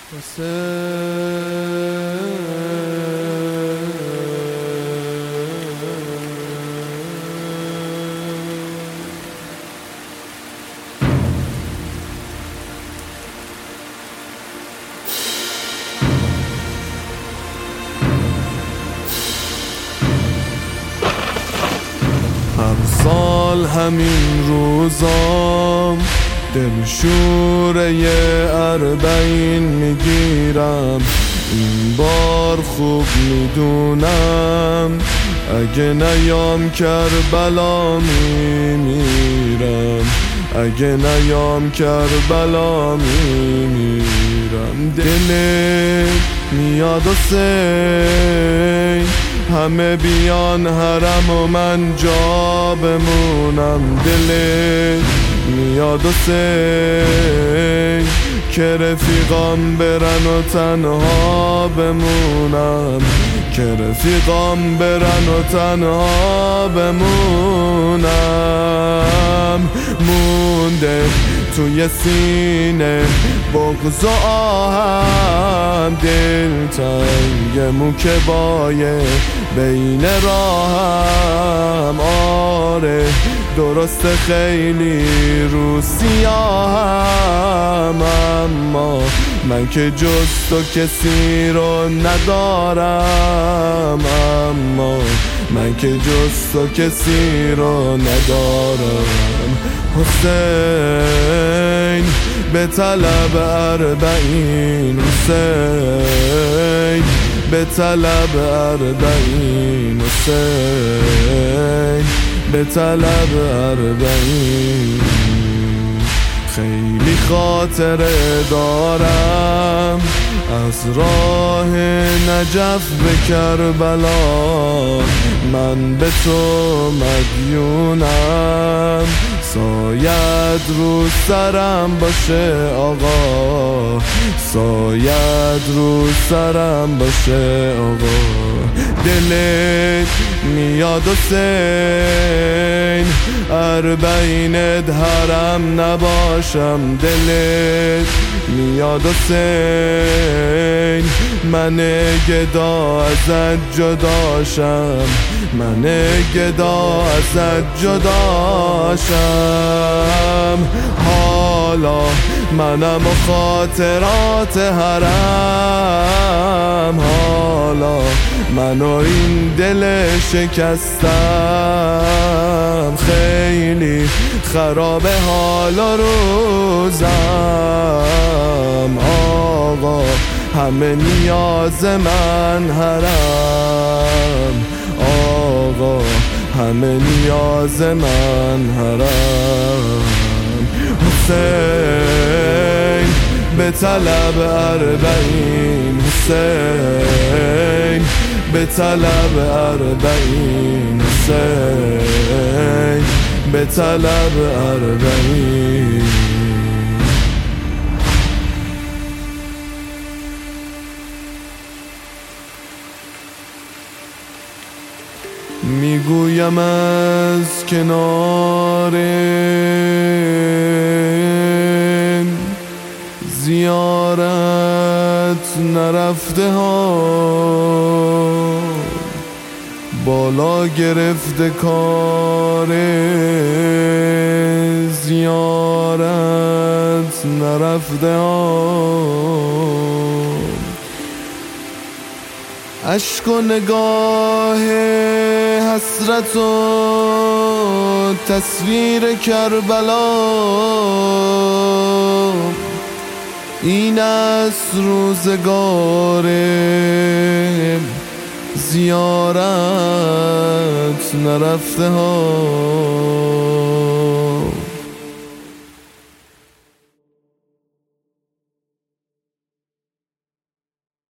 هر سال همین روزام دلشوره 40 میگیرم، این بار خوب میدونم اگه نیام کربلا میمیرم، اگه نیام کربلا میمیرم. دلت میاد حسین همه بیان حرم و من جا بمونم، دلت میاد حسین که رفیقام برن و تنها بمونم، که رفیقام برن و تنها بمونم. مونده توی سینه بغض و آهم، دلتنگ موکبای بین راهم. آره درست خیلی رو سیاهم، اما من که جز تو کسی رو ندارم، اما من که جز تو کسی رو ندارم. حسین به طلب 40، حسین به طلب 40، حسین به طلب 40. خیلی خاطره دارم از راه نجف به کربلا، من به تو مدیونم، سایت رو سرم باشه آقا، سایت رو سرم باشه آقا. دلت میاد حسین 40 حرم نباشم، دلت میاد حسین من گدا ازت جداشم، من گدا ازت جداشم. حالا منم و خاطرات حرم، حالا من و این دل شکستم، خیلی خراب حال و روزم. آقا همه نیاز من حرم، آقا همه نیاز من حرم. حسین به طلب 40، حسین به طلب 40، حسین به طلب 40. میگویم از کنار زیارت نرفته ها، بالا گرفته کار زیارت نرفته ها. اشک و نگاه حسرت و تصویر کربلا، این است روزگار زیارت نرفته ها.